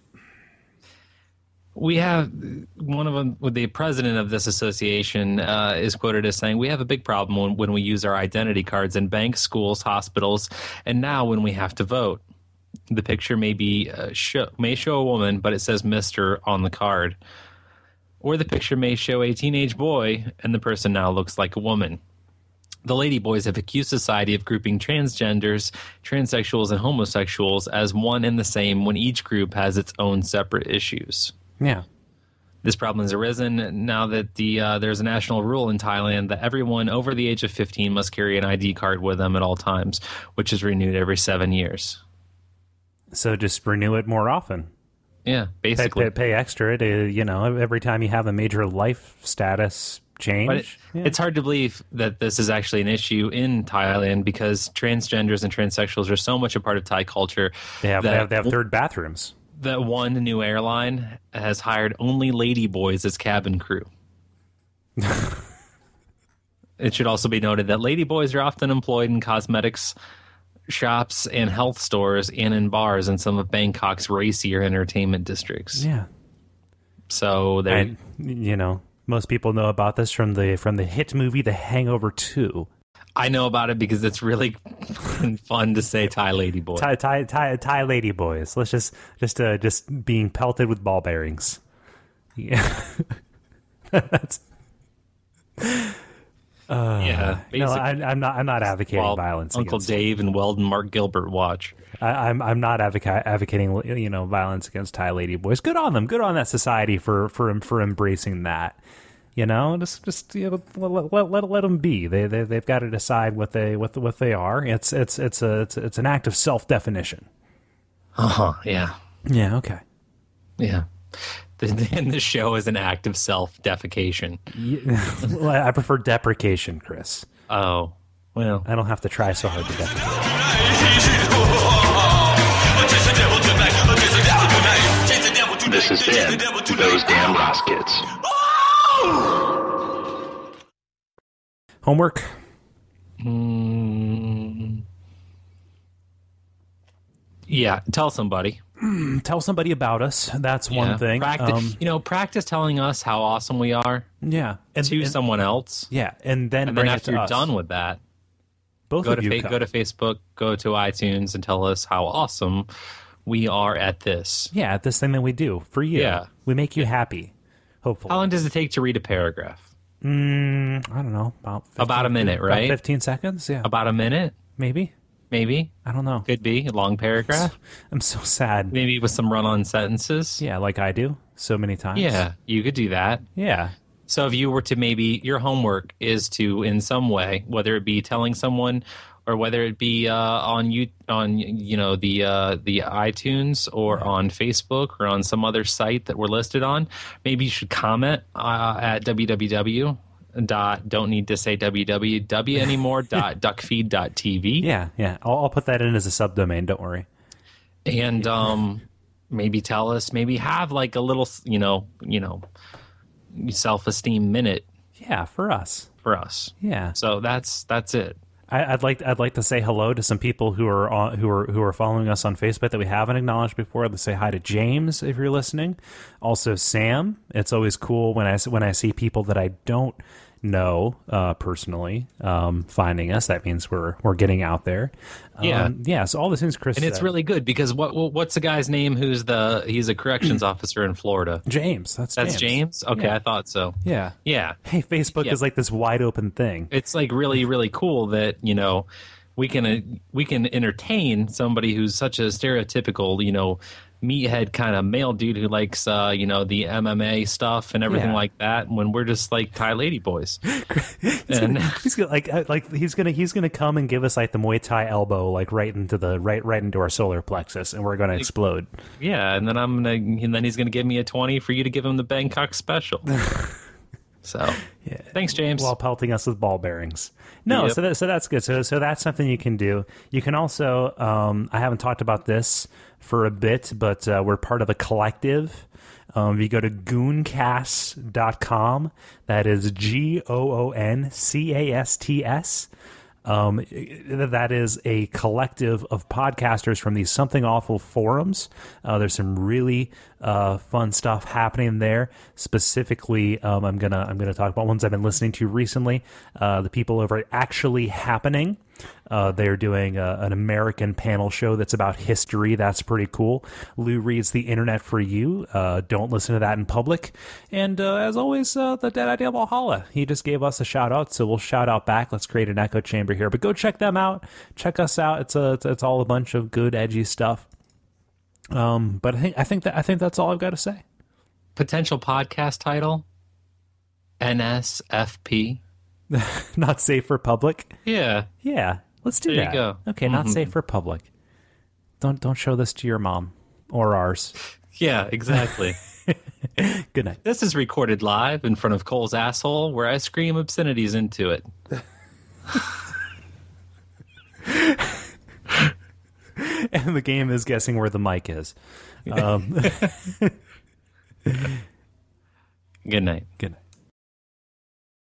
We have one of them, with the president of this association uh, is quoted as saying, "We have a big problem when, when we use our identity cards in banks, schools, hospitals, and now when we have to vote. The picture may be uh, show, may show a woman, but it says Mister on the card. Or the picture may show a teenage boy, and the person now looks like a woman. The ladyboys have accused society of grouping transgenders, transsexuals, and homosexuals as one and the same when each group has its own separate issues." Yeah. This problem has arisen now that the uh, there's a national rule in Thailand that everyone over the age of fifteen must carry an I D card with them at all times, which is renewed every seven years. So just renew it more often. Yeah, basically. Pay, pay, pay extra to, you know, every time you have a major life status change. But it, yeah. It's hard to believe that this is actually an issue in Thailand because transgenders and transsexuals are so much a part of Thai culture. They have, that, they have, they have third bathrooms. That one new airline has hired only ladyboys as cabin crew. It should also be noted that ladyboys are often employed in cosmetics shops and health stores and in bars in some of Bangkok's racier entertainment districts. Yeah. So they, and, you know, most people know about this from the from the hit movie The Hangover two. I know about it because it's really fun to say Thai lady boy. Thai Thai Thai, Thai lady boys. Let's just just uh, just being pelted with ball bearings. Yeah. That's Uh, yeah, no, I, I'm not. I'm not advocating While violence. Uncle against, Dave and Weldon Mark Gilbert watch. I, I'm. I'm not advoca- advocating. You know, violence against Thai lady boys. Good on them. Good on that society for for for embracing that. You know, just just you know, let, let, let, let them be. They they they've got to decide what they what what they are. It's it's it's a it's, it's an act of self definition. Uh huh. Yeah. Yeah. Okay. Yeah. And the show is an act of self-defecation. Yeah, well, I prefer deprecation, Chris. Oh, well. I don't have to try so hard to deprecate. This has been Those Damn Ross Kids. Homework? Mm, yeah, tell somebody. Tell somebody about us. That's one yeah. thing. Practice, um, you know, practice telling us how awesome we are. Yeah, and, to and, someone else. Yeah, and then and bring then it after to you're us. done with that, both go of to you fa- go to Facebook, go to iTunes, and tell us how awesome we are at this. Yeah, at this thing that we do for you. Yeah, we make you happy. Hopefully. How long does it take to read a paragraph? Mm, I don't know. About fifteen, about a minute, about right? Fifteen seconds. Yeah, about a minute, maybe. Maybe. I don't know. Could be a long paragraph. I'm so sad. Maybe with some run-on sentences. Yeah, like I do so many times. Yeah, you could do that. Yeah. So if you were to maybe, your homework is to, in some way, whether it be telling someone or whether it be uh, on you on you know the uh, the iTunes or yeah. on Facebook or on some other site that we're listed on, maybe you should comment uh, at www. dot don't need to say www anymore dot duckfeed dot tv. Yeah, yeah. I'll, I'll put that in as a subdomain. Don't worry. And um, maybe tell us, maybe have like a little, you know, you know, self-esteem minute. Yeah, for us. For us. Yeah. So that's that's it. I, I'd like I'd like to say hello to some people who are on, who are who are following us on Facebook that we haven't acknowledged before. Let's say hi to James if you're listening. Also Sam. It's always cool when I when I see people that I don't know uh, personally um, finding us. That means we're we're getting out there. Yeah, um, yeah. So all the things Chris and it's said. really good because what what's the guy's name? Who's the he's a corrections officer in Florida? James. That's that's James. James. Okay, yeah. I thought so. Yeah, yeah. Hey, Facebook yeah. is like this wide open thing. It's like really really cool that you know we can uh, we can entertain somebody who's such a stereotypical, you know, meathead kind of male dude who likes, uh, you know, the M M A stuff and everything Yeah. like that. When we're just like Thai lady boys, he's and gonna, he's gonna like uh, like he's gonna he's gonna come and give us like the Muay Thai elbow like right into the right right into our solar plexus, and we're gonna explode. yeah, and then I'm gonna, and then he's gonna give me a twenty for you to give him the Bangkok special. So, Yeah. thanks, James. While pelting us with ball bearings. No, Yep. so that, so that's good. So so that's something you can do. You can also um, I haven't talked about this for a bit, but uh, we're part of a collective. Um, if you go to gooncast dot com, that is G O O N C A S T S. Um, that is a collective of podcasters from these Something Awful forums. Uh, there's some really uh, fun stuff happening there. Specifically, um, I'm gonna I'm gonna talk about ones I've been listening to recently. Uh, the people over at Actually Happening. Uh, they're doing a, an American panel show that's about history. That's pretty cool. Lou reads the internet for you. Uh, don't listen to that in public. And uh, as always, uh, the Dead Idea Valhalla. He just gave us a shout out, so we'll shout out back. Let's create an echo chamber here. But go check them out. Check us out. It's a it's, it's all a bunch of good edgy stuff. Um, but I think I think that I think that's all I've got to say. Potential podcast title: N S F P. Not safe for public. Yeah. Yeah, let's do There you that. go. Okay, not safe for public. Don't don't show this to your mom or ours. Yeah, exactly. Good night. This is recorded live in front of Cole's asshole, where I scream obscenities into it. And the game is guessing where the mic is. Um, Good night. good night.